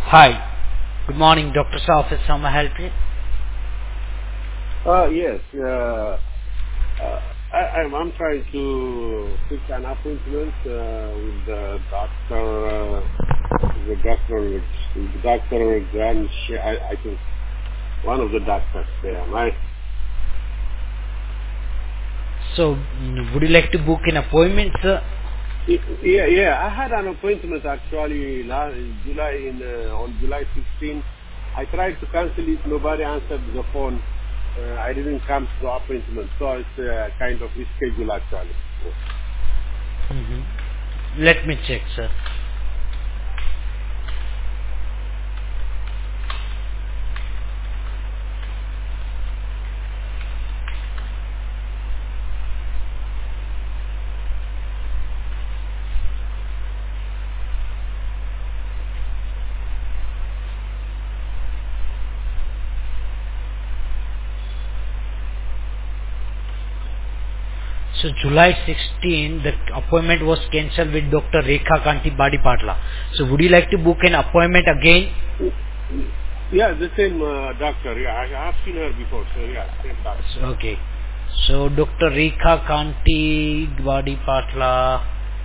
Hi. Good morning, doctor's office. How may I help you? Yes. I'm trying to fix an appointment with the doctor. The doctor Grand. I think one of the doctors there. Right? So, would you like to book an appointment, sir? Yeah. I had an appointment actually in July on July 16. I tried to cancel it. Nobody answered the phone. I didn't come to the appointment, so it's kind of reschedule actually. Let me check, sir. So July 16, the appointment was cancelled with Dr. Rekha Kanti Badipatla. So would you like to book an appointment again? Yeah, the same doctor. Yeah, I have seen her before. So yeah, same doctor. Okay. So Dr. Rekha Kanti Badipatla.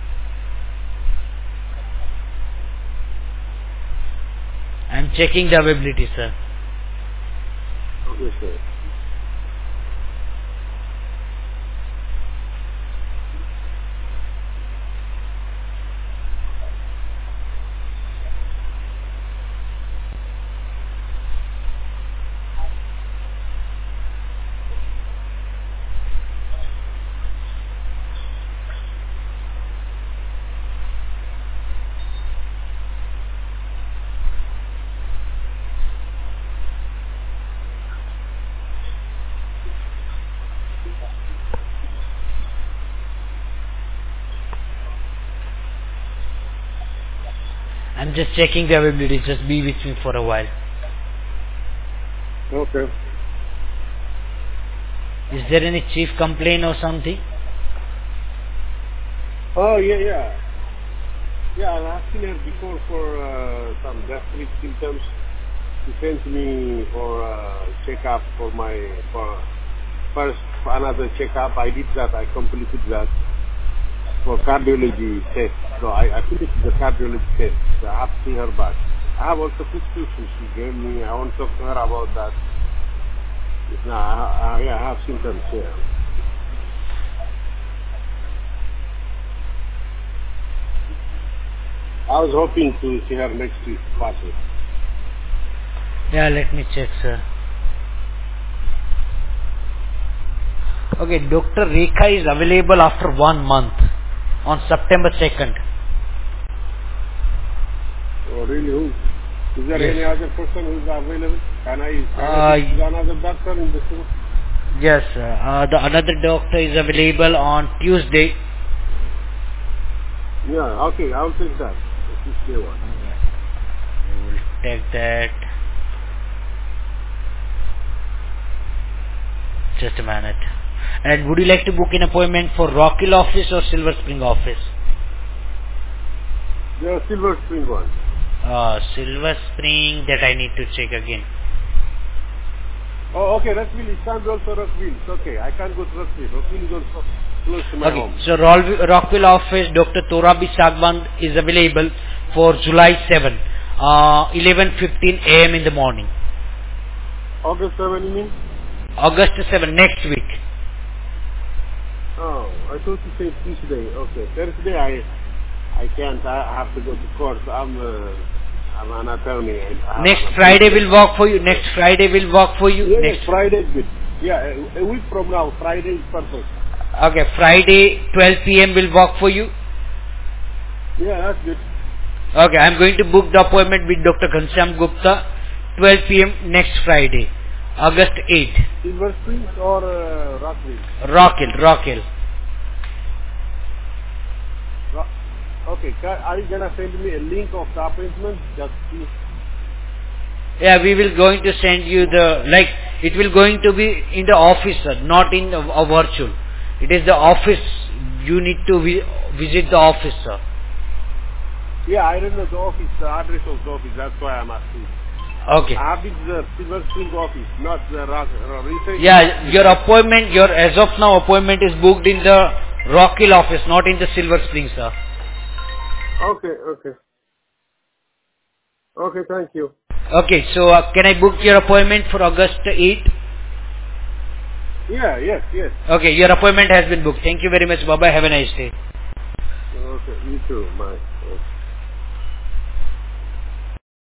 I'm checking the availability, sir. Okay, sir. I'm just checking the availability. Just be with me for a while. Okay. Is there any chief complaint or something? Oh yeah. Yeah, I have seen her before for some gastric symptoms. She sent me for checkup for first another checkup. I did that. I completed that for cardiology test. So I finished the cardiology test. So I have to see her back. I have also prescription she gave me. I want to talk to her about that. No, I have symptoms here. I was hoping to see her next week, possibly. Yeah, let me check, sir. Okay, Dr. Rekha is available after 1 month on September 2nd. Oh, really? Who? Is there Yes. any other person who is available? Can I speak to another doctor in the school? Yes, sir. The another doctor is available on Tuesday. Yeah, okay, I'll take that. Tuesday one. We will take that. Just a minute. And would you like to book an appointment for Rock Hill office or Silver Spring office? The Silver Spring one. Silver Spring, that I need to check again. Oh, okay, Rockville. It can be also Rockville. It's okay. I can go to Rockville. Rockville is also close to my Okay, home. so Rockville office, Dr. Torabi Sagban is available for July 7, 11:15 a.m. in the morning. August 7, you mean? August 7, next week. Oh, I thought you said Tuesday. Okay, Thursday I can't. I have to go to court. I'm an attorney. Next Friday will work for you. Next Friday will work for you. Yes, Next. Friday is good. Yeah, a week from now, Friday is perfect. Okay, Friday 12 p.m. will work for you. Yeah, that's good. Okay, I'm going to book the appointment with Dr. Ghanshyam Gupta, 12 p.m. next Friday, August 8. Silver Spring or Rockville? Rock Hill. Okay, are you gonna send me a link of the appointment? Just please. Yeah, we will going to send you it will going to be in the office, sir, not in a virtual. It is the office. You need to visit the office, sir. Yeah, I don't know the office, the address of the office. That's why I'm asking. Okay. I have been to the Silver Spring office, not the research. Yeah, your appointment, as of now appointment is booked in the Rock Hill office, not in the Silver Spring, sir. Okay, okay. Okay, thank you. Okay, so can I book your appointment for August 8th? Yeah, yes, yes. Okay, your appointment has been booked. Thank you very much. Bye-bye. Have a nice day. Okay, you too. Bye. Okay.